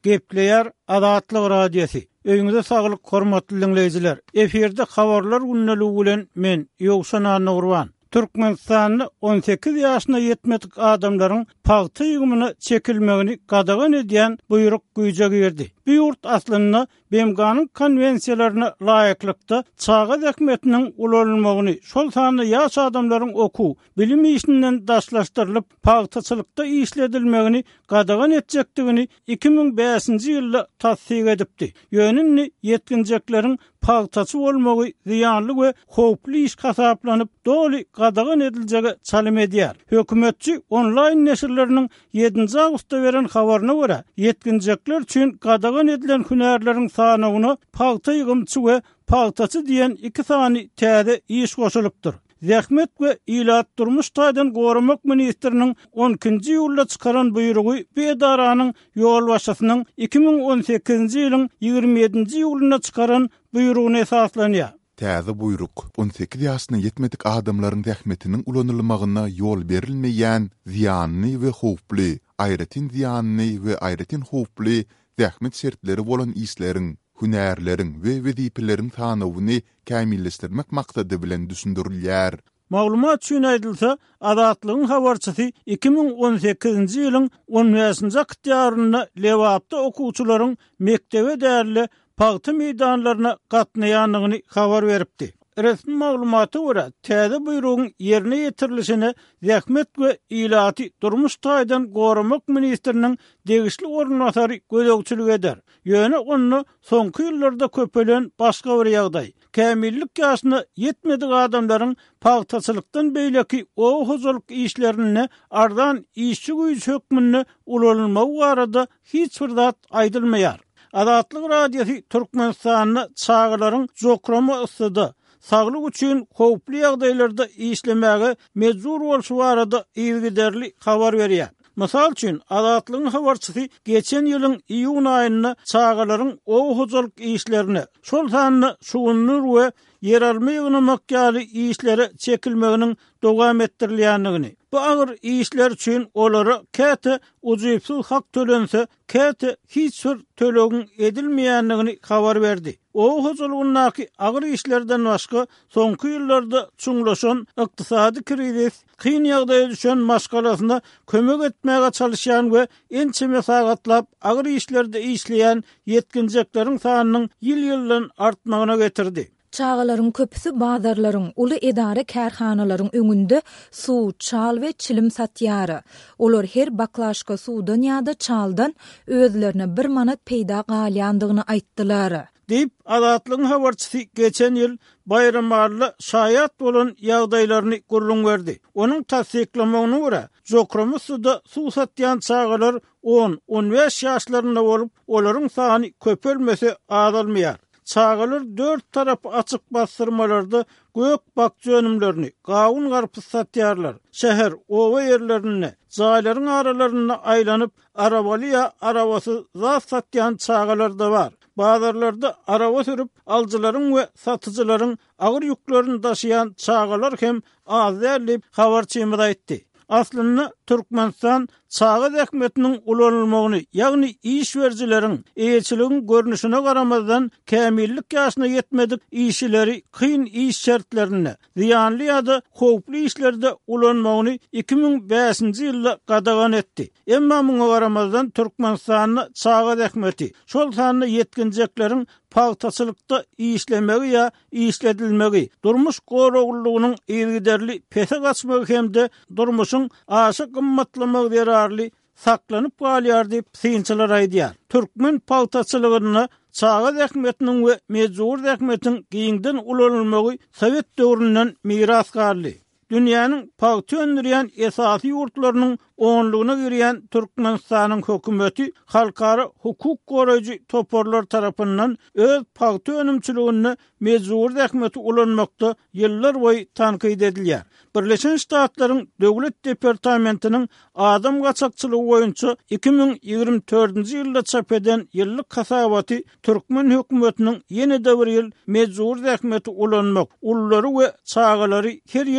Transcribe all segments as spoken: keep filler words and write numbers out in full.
Gepleýär Azatlyk radiosi. Öňüňizde saglyk, hormatly dinleýijiler. Eferde habarlar günneligi bilen men Ýogşan Anurwan. Türkmenistanyň on sekiz ýaşyna ýetmedik adamlaryň paýty ýygymyny çekilmegini gadagan edýän buyruk güýje girdi. Bu ýurt aslynda Bemganyň konwensiýalaryna laýyklykda çağat häkmetiniň ulanylmagyny, şol sany ýaş adamlaryň oku, bilim işinden daşlaşdyrylyp paýtaçylykda işledilmegini gadagan etjekdigini iki ming beşinji ýylda tasdik edipdi. Ýönünni yetkinjekleriň paýtaçy bolmagy ziýanly we howply iş hasaplanyp doly gadagan ediljegi çalym edýär. Hökümetçi onlaýn neşirleriniň ýedinji awgustda beren habaryna görä, yetkinjekler üçin gadagan edilen hünärleriň sanagyna paýta ýygymçy we paýtaçy diýen iki sany täze iş goşulypdyr. Zähmet we ilat durmuş taýdan goramak ministriniň on ikinji ýylda çykaran buýrugy bu edaranyň ýol başçysynyň iki ming on sekizinji ýylyň ýigirme ýedinji ýylyna çykaran buýrugyna esaslanýar. Täze buyruk on sekiz ýaşyna ýetmedik adamlaryň zähmetiniň ulanylmagyna ýol berilmeýän ziýanly we howply, aýratyn ziýanly we aýratyn howply zähmet şertleri bolan işleriň, hünärleriň we wezipeleriň sanawyny kämilleşdirmek maksady bilen düşündirilýär. Maglumat üçin aýdylsa, Azatlygyň habarçysy iki ming on sekizinji ýylyň on beşinji oktýabrynda Lewapda okuwçylaryň mektebe därli paýty meýdanlaryna gatnaýanlygyny habar beripdi. Resmi maglumaty görä, täze buýrugyň ýerine ýetirilişine zähmet we ilaty durmuş taýdan goramak ministriniň degişli ornatary gözegçilik eder. Ýöne onu soňky ýyllarda köpelen başga bir ýagdaý. Kämillik ýaşyna ýetmedik adamlaryň paýtaçylykdan beýleki o hozalyk işlerini ardan işçi güýç hökmüni ulanylmagy barada hiç bir zat aýdylmaýar. Azatlyk radiosi Türkmenistanyň çağlaryň jokrama ıssydy. Saglyk üçin howply ýagdaýlarda işlemäge mejbur bolşy barada ýygyderli habar berýär. Mysal üçin Azatlygyň habarçysy geçen ýylyň iýun aýyna çağlaryň o hozalyk işlerini, şol sany suwunur we yer alma ýygnamakly işlere çekilmeginiň dowam etdirilýändigini, bu agyr işler üçin olara käte ujuýpsyz hak tölense, käte hiç bir tölegin edilmeýändigini habar berdi. O hozalygynaky agyr işlerden başga soňky ýyllarda çuňlaşan ykdysady krizis, kyn ýagdaýa düşen maşgalasyna kömek etmäge çalışýan we ençe mesagatlap agyr işlerde işleýän yetkinjekleriň sanynyň ýyl-ýyldan artmagyna getirdi. Çağalaryň köpüsi bazarlaryň, uly edara kärhanalaryň öňünde suw, çal we çilim satýary. Olar her baklaşka suwdan ýa-da çaldan özlerine bir manat peýda galýandygyny aýtdylar. Deyip Azatlygyň habarçysy geçen ýyl bayramarly şaýat bolan ýagdaýlaryny gurrun berdi. Onuň tasdiklamagyna görä, Jokramasda suw satýan çağalar on on beş ýaşlaryna bolup, olaryň sany köpelmese azalmaýar. Çağalar dört tarapy açyk bastyrmalarda gök bakçy önümlerini, gawun garpy satýarlar. Şäher, owa ýerlerini, jaýlaryň aralaryna aýlanyp, arabaly ýa arabasy zat satýan çağalar da bar. Bazarlarda araba sürüp aljylaryň we satyjylaryň agyr ýüklerini daşıyan çağalar hem az däl habarçymyz aýtdy. Aslında Türkmenistan çağat häkmetiniň ulanylmagyny, ýagny iş berjileriň eýçiligiň görnüşine garamazdan kämillik ýaşyna ýetmedik işçileri kyn iş şertlerini, ziýanly ýa-da howply işlerde ulanmagyny iki ming beşinji ýylda gadagan etdi. Emma muňa garamazdan Türkmenistanyň çağat häkmeti şol sany yetkinjekleriň paýtaçylykda işlemegi ýa işledilmegi, durmuş goraglygynyň ýygyderli pese gaçmagy hemde durmuşyň aşy gymmatlamagy derarly saklanyp galýar diýip synçylar aýdýar. Türkmen paýtaçylygyny çağat häkmetiniň we mejbur häkmetiň giňden ulanylmagy Sowet döwründen miras garly. Dünýäniň paýty öndürýän esasy ýurtlarynyň onlugyna girýän Türkmenistanyň hökümeti halkara hukuk goraýjy toporlar tarapyndan öz paýty önümçiligini mejbur häkmeti ulanmakda ýyllar boýy tanqid edilýär. Birleşen Ştatlaryň Döwlet Departamentiniň adam gaçakçylygy boýunça iki ming ýigirme dördünji ýylda çap eden ýyllyk hasabaty Türkmen hökümetiniň ýene-de bir ýyl mejbur häkmeti ulanmak, ullary we çağalary her ýyl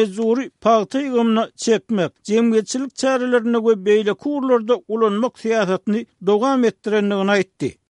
mezuri paýta ýygymyna çekmek, jemgyýetçilik çärelerine we beýle kurlarda ulanmak siýasatyny dowam etdirendigini aýtdy.